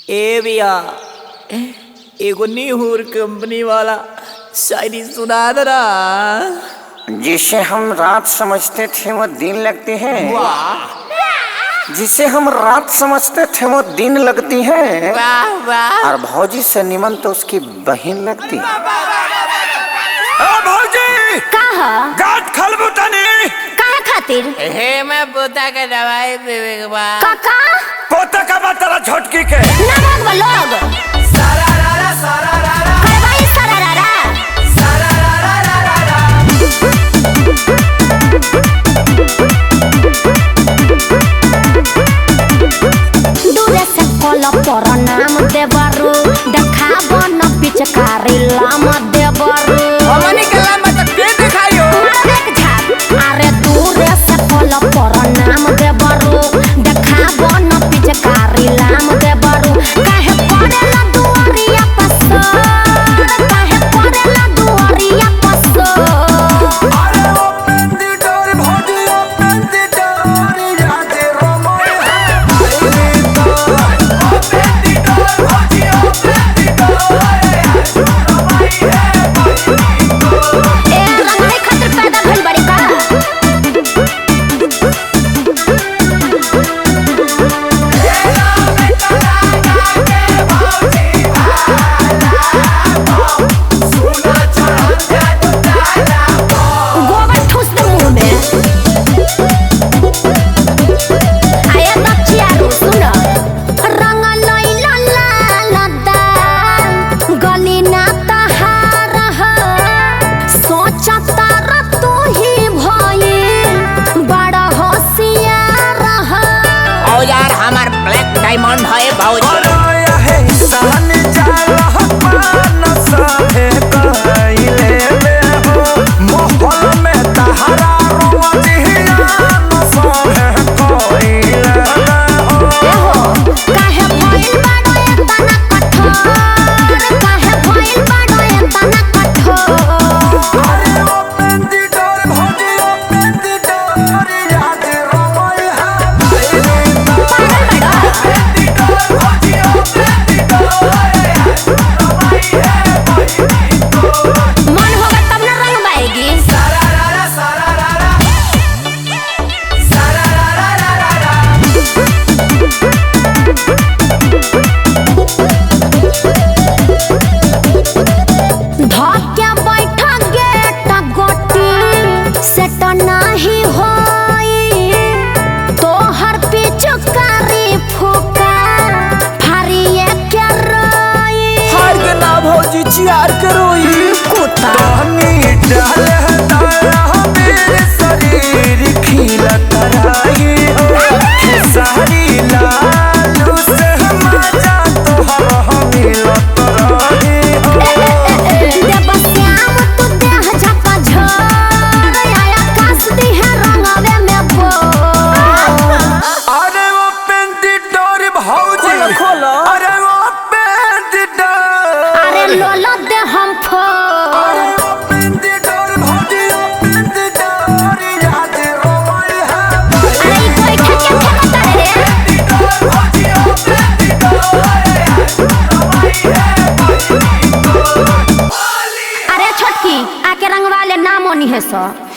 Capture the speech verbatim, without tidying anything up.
ए भैया एगो नीहूर कंपनी वाला शायरी सुना दे रहा। जिसे हम रात समझते थे वो दिन लगती है। जिसे हम रात समझते थे वो दिन लगती है। वाह वाह। और भौजी से निमन तो उसकी बहन लगती है। भौजी कहा गाठ खलबू तनी काहे खातिर हे मैं पोता के दवाई पीवे के बाद काका पोता का बात तेरा झटकी के ना भाग लोग सारा रारा सारा रारा करवाई सरारा सारा रारा रारा दूरे से कॉल पर नाम देवरू देखाब न पिचकारी लाम देवरू हमनी के लामा तक के दिखाइयो देख झाप अरे दूरे से कॉल पर नाम देवरू देखाब न पिचकारी लाम देवरू काहे पड़ेला दुआरिया पसर काहे पड़ेला दुआरिया पसर अरे ओ पेंदी डोर भौजी ओ पेंदी डोर यादे रोमोय है तो ओ पेंदी डोर भौजी ओ पेंदी डोर यादे रोमोय है ए रंगाई खातिर पैदा भइल बड़ी का गोबर ठूस दे मुंह में आया बच्चियारू सुन रंग लइला लालदा गली ना तहार ह सोचता र तू ही भइल बड़ा होशियार ह ओ यार हमार ब्लैक डायमंड है भौजी अरे है सान जाला पान साथे कइले में हो मोहल में तहरा रोजिया न साथे कइले में हो एहो काहे भइल बड़ो एतना कठोर काहे भइल बड़ो एतना कठोर अरे ओ पेंदी डोर भौजी ओ पेंदी डोर याद रोमोय है पागल बड़ो पेंदी डोर भौजी ओ पेंदी डोर याद रोमोय है मन होगा तब ना रंग बाएगी सारा रारा सारा रारा सारा रारा रारा धक्या बैठा गेट गोटी सेट नाही होई तोहर पिचकारी फुका फारिए के रोई हार के ना भौजी चियार करोई कुत्ता पानी डाले दाया मेरे शरीर खिलत रही हो खेसारी लालू से मजा तोहर मिलत रही हो देवश्याम तू देह झका झर आया कास दिहे रंगवे में बो अरे वो पेंदी डोर भौजी खोलो, खोलो। अरे वो पेंदी डोर अरे लोलो दे हम फो अरे वो पेंदी डोर भौजी वो पेंदी डोर याद रोमोय है अरे ई कोई ठके ठके करे अरे छोटकी आके रंगवा ले नाम ओनी है सो